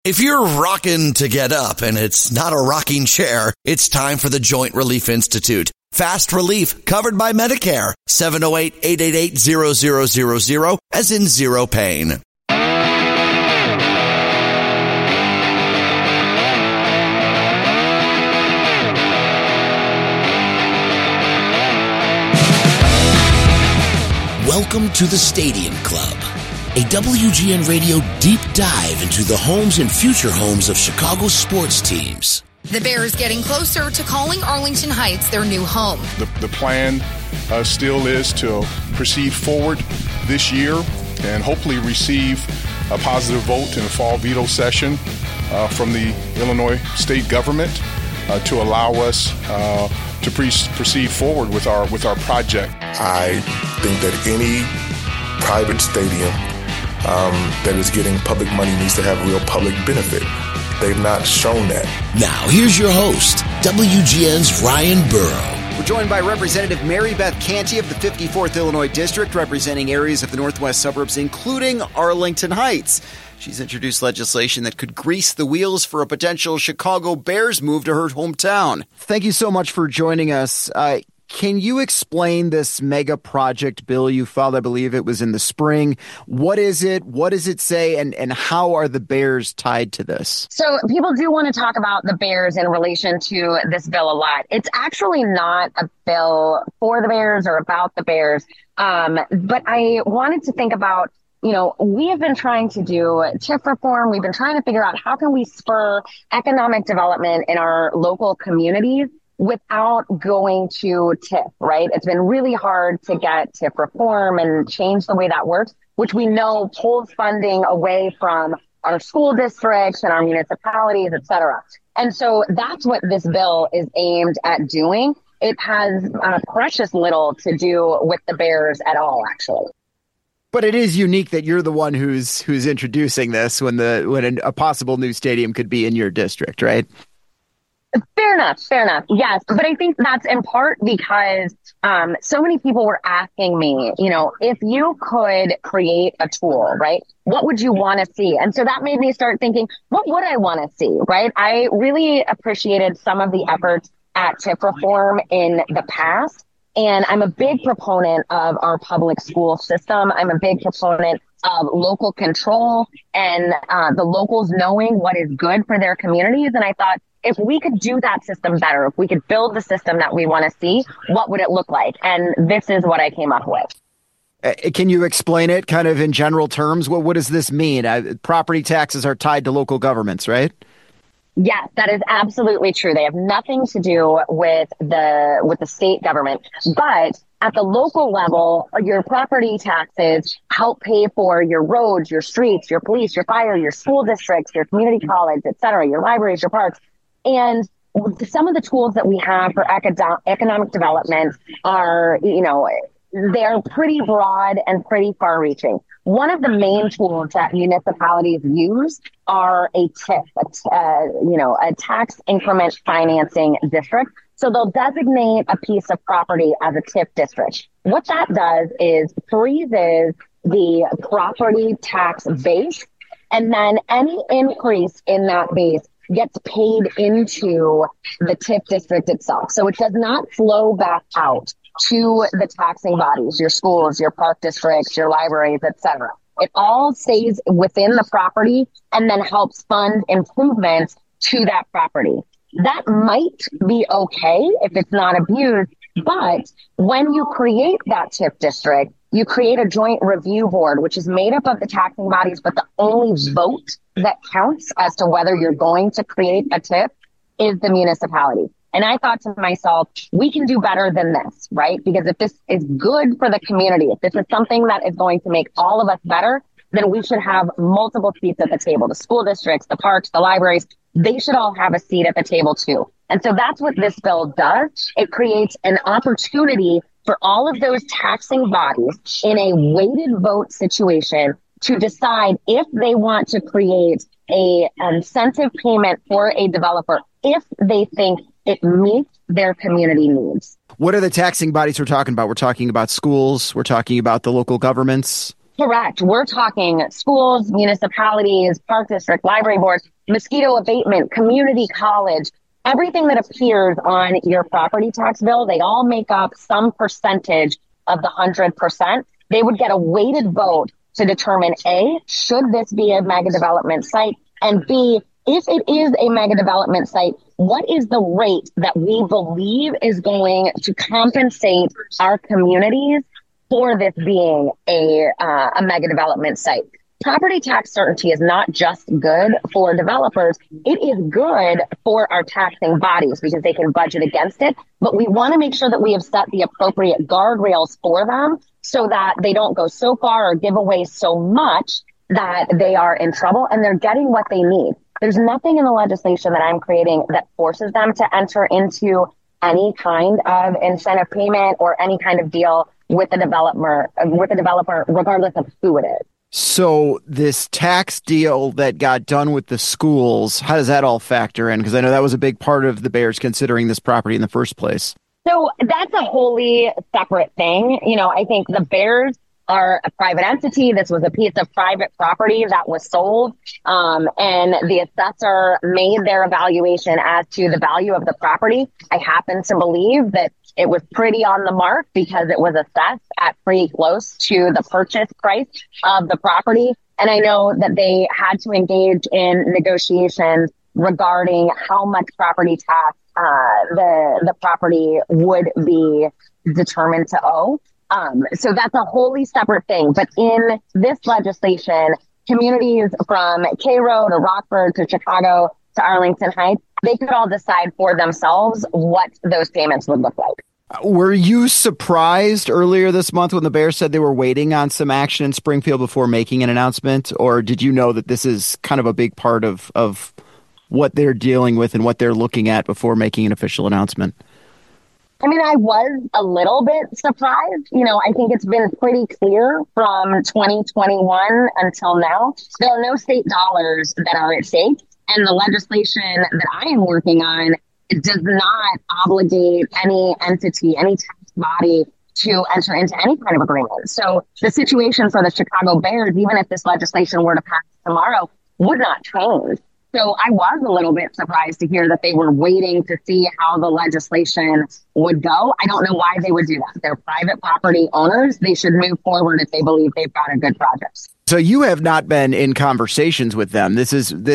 If you're rocking to get up and it's not a rocking chair, it's time for the Joint Relief Institute. Fast relief covered by Medicare. 708-888-0000 as in zero pain. Welcome to the Stadium Club, a WGN Radio deep dive into the homes and future homes of Chicago sports teams. The Bears getting closer to calling Arlington Heights their new home. The plan still is to proceed forward this year and hopefully receive a positive vote in the fall veto session from the Illinois state government to allow us to proceed forward with our project. I think that any private stadium that is getting public money needs to have real public benefit. They've not shown that. Now, here's your host, WGN's Ryan Burrow. We're joined by Representative Mary Beth Canty of the 54th Illinois District, representing areas of the northwest suburbs, including Arlington Heights. She's introduced legislation that could grease the wheels for a potential Chicago Bears move to her hometown. Thank you so much for joining us. Can you explain this mega project bill you filed? I believe it was in the spring. What is it? What does it say? And how are the Bears tied to this? So people do want to talk about the Bears in relation to this bill a lot. It's actually not a bill for the Bears or about the Bears. But I wanted to think about, we have been trying to do TIF reform. We've been trying to figure out how can we spur economic development in our local communities without going to TIF, right? It's been really hard to get TIF reform and change the way that works, which we know pulls funding away from our school districts and our municipalities, et cetera. And so that's what this bill is aimed at doing. It has precious little to do with the Bears at all, actually. But it is unique that you're the one who's introducing this when a possible new stadium could be in your district, right? Fair enough. Yes. But I think that's in part because so many people were asking me, if you could create a tool, right, what would you want to see? And so that made me start thinking, what would I want to see, right? I really appreciated some of the efforts at TIF reform in the past. And I'm a big proponent of our public school system. I'm a big proponent of local control and the locals knowing what is good for their communities. And I thought, if we could do that system better, if we could build the system that we want to see, what would it look like? And this is what I came up with. Can you explain it kind of in general terms? What does this mean? Property taxes are tied to local governments, right? Yes, that is absolutely true. They have nothing to do with the state government. But at the local level, your property taxes help pay for your roads, your streets, your police, your fire, your school districts, your community college, et cetera, your libraries, your parks. And some of the tools that we have for economic development are, they're pretty broad and pretty far reaching. One of the main tools that municipalities use are a TIF, a tax increment financing district. So they'll designate a piece of property as a TIF district. What that does is freezes the property tax base, and then any increase in that base gets paid into the TIF district itself. So it does not flow back out to the taxing bodies, your schools, your park districts, your libraries, et cetera. It all stays within the property and then helps fund improvements to that property. That might be okay if it's not abused, but when you create that TIF district, you create a joint review board, which is made up of the taxing bodies, but the only vote that counts as to whether you're going to create a TIF is the municipality. And I thought to myself, we can do better than this, right? Because if this is good for the community, if this is something that is going to make all of us better, then we should have multiple seats at the table. The school districts, the parks, the libraries, they should all have a seat at the table too. And so that's what this bill does. It creates an opportunity for all of those taxing bodies in a weighted vote situation to decide if they want to create a incentive payment for a developer if they think it meets their community needs. What are the taxing bodies we're talking about? We're talking about schools. We're talking about the local governments. Correct. We're talking schools, municipalities, park district, library boards, mosquito abatement, community college, everything that appears on your property tax bill. They all make up some percentage of the 100%. They would get a weighted vote to determine A, should this be a mega development site? And B, if it is a mega development site, what is the rate that we believe is going to compensate our communities for this being a mega development site? Property tax certainty is not just good for developers. It is good for our taxing bodies because they can budget against it. But we want to make sure that we have set the appropriate guardrails for them so that they don't go so far or give away so much that they are in trouble and they're getting what they need. There's nothing in the legislation that I'm creating that forces them to enter into any kind of incentive payment or any kind of deal with the developer, regardless of who it is. So this tax deal that got done with the schools, how does that all factor in? Because I know that was a big part of the Bears considering this property in the first place. So that's a wholly separate thing. I think the Bears are a private entity. This was a piece of private property that was sold. And the assessor made their evaluation as to the value of the property. I happen to believe that it was pretty on the mark because it was assessed at pretty close to the purchase price of the property. And I know that they had to engage in negotiations regarding how much property tax the property would be determined to owe. So that's a wholly separate thing. But in this legislation, communities from Cairo to Rockford to Chicago to Arlington Heights, they could all decide for themselves what those payments would look like. Were you surprised earlier this month when the Bears said they were waiting on some action in Springfield before making an announcement? Or did you know that this is kind of a big part of what they're dealing with and what they're looking at before making an official announcement? I mean, I was a little bit surprised. I think it's been pretty clear from 2021 until now. There are no state dollars that are at stake. And the legislation that I am working on does not obligate any entity, any tax body to enter into any kind of agreement. So the situation for the Chicago Bears, even if this legislation were to pass tomorrow, would not change. So I was a little bit surprised to hear that they were waiting to see how the legislation would go. I don't know why they would do that. They're private property owners. They should move forward if they believe they've got a good project. So you have not been in conversations with them. This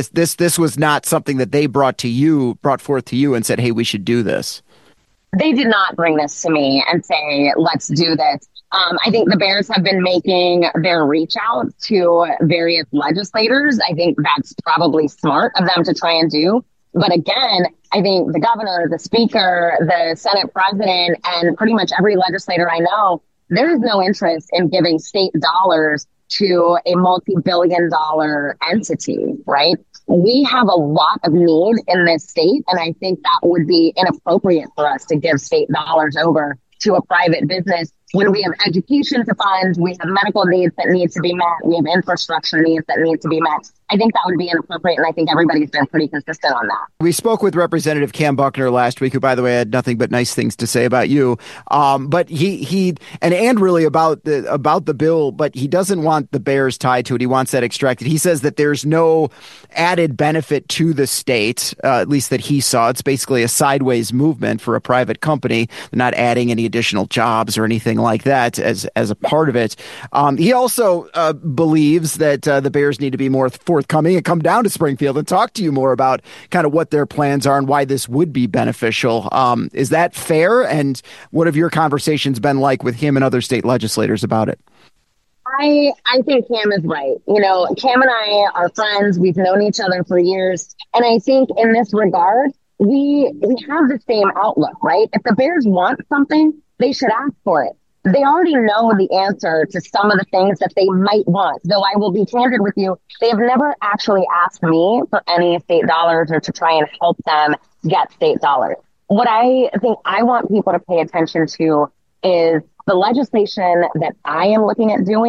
was not something that they brought forth to you and said, hey, we should do this. They did not bring this to me and say, let's do this. I think the Bears have been making their reach out to various legislators. I think that's probably smart of them to try and do. But again, I think the governor, the speaker, the Senate president, and pretty much every legislator I know, there's no interest in giving state dollars to a multi-billion-dollar entity, right? We have a lot of need in this state, and I think that would be inappropriate for us to give state dollars over to a private business when we have education to fund, we have medical needs that need to be met, we have infrastructure needs that need to be met. I think that would be inappropriate, and I think everybody's been pretty consistent on that. We spoke with Representative Cam Buckner last week, who, by the way, had nothing but nice things to say about you. But he really about the bill, but he doesn't want the Bears tied to it. He wants that extracted. He says that there's no added benefit to the state, at least that he saw. It's basically a sideways movement for a private company, not adding any additional jobs or anything like that as a part of it. He also believes that the Bears need to be more forthcoming and come down to Springfield and talk to you more about kind of what their plans are and why this would be beneficial. Is that fair? And what have your conversations been like with him and other state legislators about it? I think Cam is right. Cam and I are friends. We've known each other for years. And I think in this regard, we have the same outlook, right? If the Bears want something, they should ask for it. They already know the answer to some of the things that they might want. Though I will be candid with you, they have never actually asked me for any state dollars or to try and help them get state dollars. What I think I want people to pay attention to is the legislation that I am looking at doing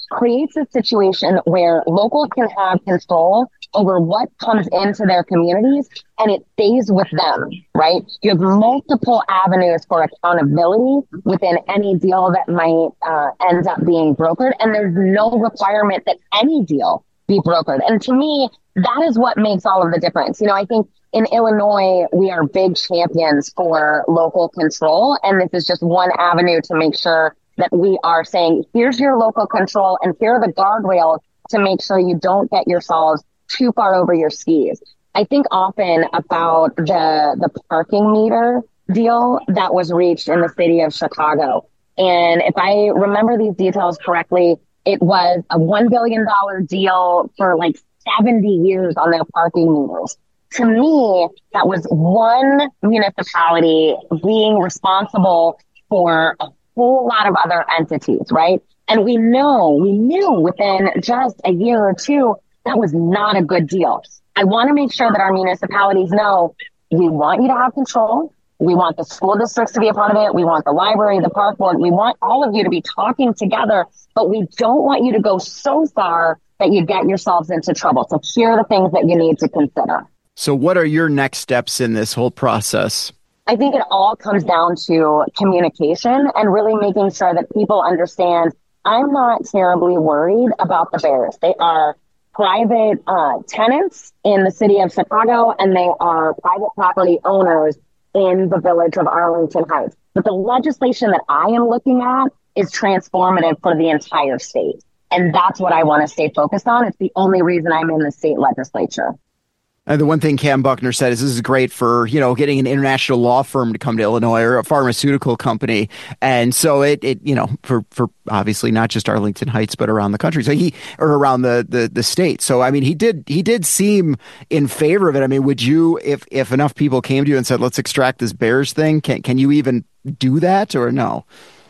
creates a situation where locals can have control over what comes into their communities and it stays with them, right? You have multiple avenues for accountability within any deal that might end up being brokered. And there's no requirement that any deal be brokered. And to me, that is what makes all of the difference. I think in Illinois, we are big champions for local control. And this is just one avenue to make sure that we are saying, here's your local control and here are the guardrails to make sure you don't get yourselves too far over your skis. I think often about the parking meter deal that was reached in the city of Chicago. And if I remember these details correctly, it was a $1 billion deal for like 70 years on their parking meters. To me, that was one municipality being responsible for a whole lot of other entities, right? And we knew within just a year or two, that was not a good deal. I want to make sure that our municipalities know we want you to have control. We want the school districts to be a part of it. We want the library, the park board. We want all of you to be talking together, but we don't want you to go so far that you get yourselves into trouble. So here are the things that you need to consider. So what are your next steps in this whole process? I think it all comes down to communication and really making sure that people understand I'm not terribly worried about the Bears. They are private tenants in the city of Chicago, and they are private property owners in the village of Arlington Heights. But the legislation that I am looking at is transformative for the entire state. And that's what I want to stay focused on. It's the only reason I'm in the state legislature. The one thing Cam Buckner said is this is great for, getting an international law firm to come to Illinois or a pharmaceutical company. And so it for obviously not just Arlington Heights, but around the country. So around the state. So, I mean, he did seem in favor of it. I mean, would you, if enough people came to you and said, let's extract this Bears thing, can you even do that or no?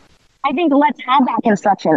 I think let's have that construction.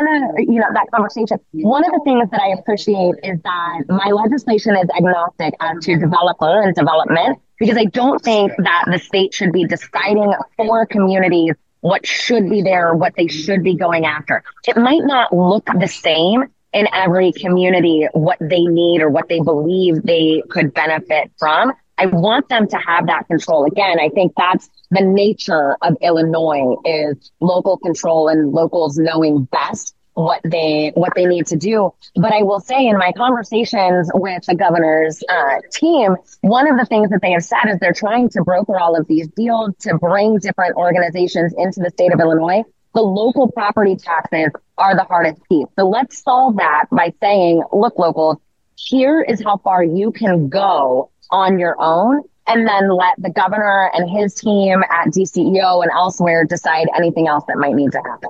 That conversation. One of the things that I appreciate is that my legislation is agnostic as to developer and development, because I don't think that the state should be deciding for communities what should be there, what they should be going after. It might not look the same in every community, what they need or what they believe they could benefit from. I want them to have that control. Again, I think that's the nature of Illinois, is local control and locals knowing best what they need to do. But I will say in my conversations with the governor's team, one of the things that they have said is they're trying to broker all of these deals to bring different organizations into the state of Illinois. The local property taxes are the hardest piece. So let's solve that by saying, look, locals, here is how far you can go on your own, and then let the governor and his team at DCEO and elsewhere decide anything else that might need to happen.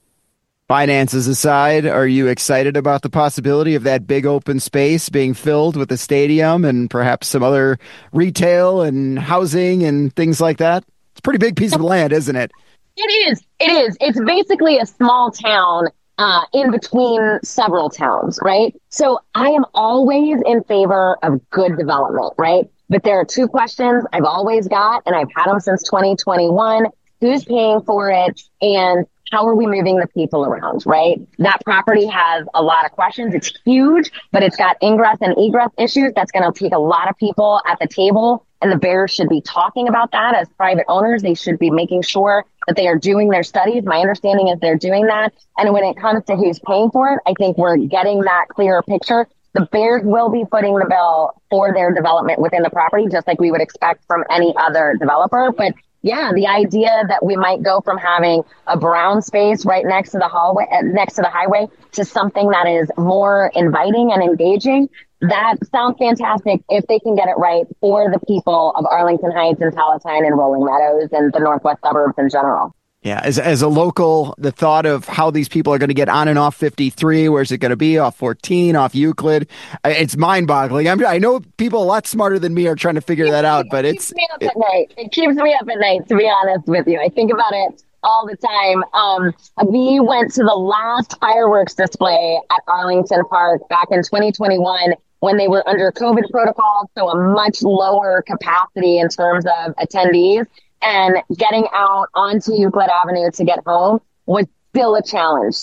Finances aside, are you excited about the possibility of that big open space being filled with a stadium and perhaps some other retail and housing and things like that? It's a pretty big piece of land, isn't it? It is. It's basically a small town in between several towns, right? So I am always in favor of good development, right? But there are two questions I've always got, and I've had them since 2021. Who's paying for it? And how are we moving the people around, right? That property has a lot of questions. It's huge, but it's got ingress and egress issues. That's going to take a lot of people at the table. And the Bears should be talking about that as private owners. They should be making sure that they are doing their studies. My understanding is they're doing that. And when it comes to who's paying for it, I think we're getting that clearer picture. The Bears will be footing the bill for their development within the property, just like we would expect from any other developer. But yeah, the idea that we might go from having a brown space right next to the highway to something that is more inviting and engaging, that sounds fantastic if they can get it right for the people of Arlington Heights and Palatine and Rolling Meadows and the northwest suburbs in general. Yeah, as a local, the thought of how these people are going to get on and off 53, where's it going to be, off 14, off Euclid, it's mind-boggling. I know people a lot smarter than me are trying to figure that out, but it keeps me up at night. It keeps me up at night, to be honest with you. I think about it all the time. We went to the last fireworks display at Arlington Park back in 2021 when they were under COVID protocols, so a much lower capacity in terms of attendees. And getting out onto Euclid Avenue to get home was still a challenge. So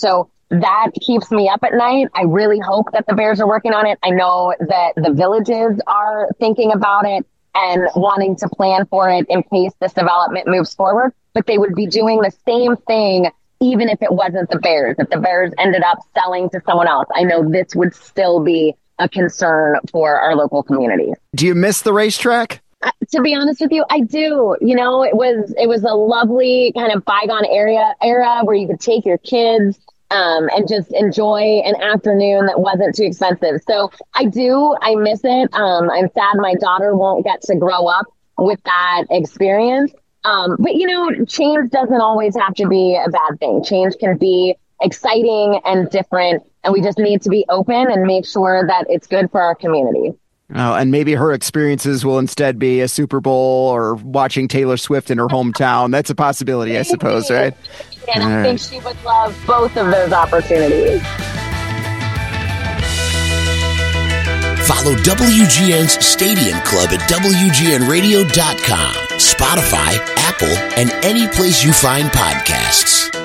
that keeps me up at night. I really hope that the Bears are working on it. I know that the Villages are thinking about it and wanting to plan for it in case this development moves forward, but they would be doing the same thing even if it wasn't the Bears. If the Bears ended up selling to someone else, I know this would still be a concern for our local community. Do you miss the racetrack? To be honest with you, I do. You know, it was a lovely kind of bygone era where you could take your kids and just enjoy an afternoon that wasn't too expensive. So I miss it. I'm sad my daughter won't get to grow up with that experience. But you know, change doesn't always have to be a bad thing. Change can be exciting and different, and we just need to be open and make sure that it's good for our community. Oh, and maybe her experiences will instead be a Super Bowl or watching Taylor Swift in her hometown. That's a possibility, I suppose, right? And I think she would love both of those opportunities. Follow WGN's Stadium Club at WGNradio.com, Spotify, Apple, and any place you find podcasts.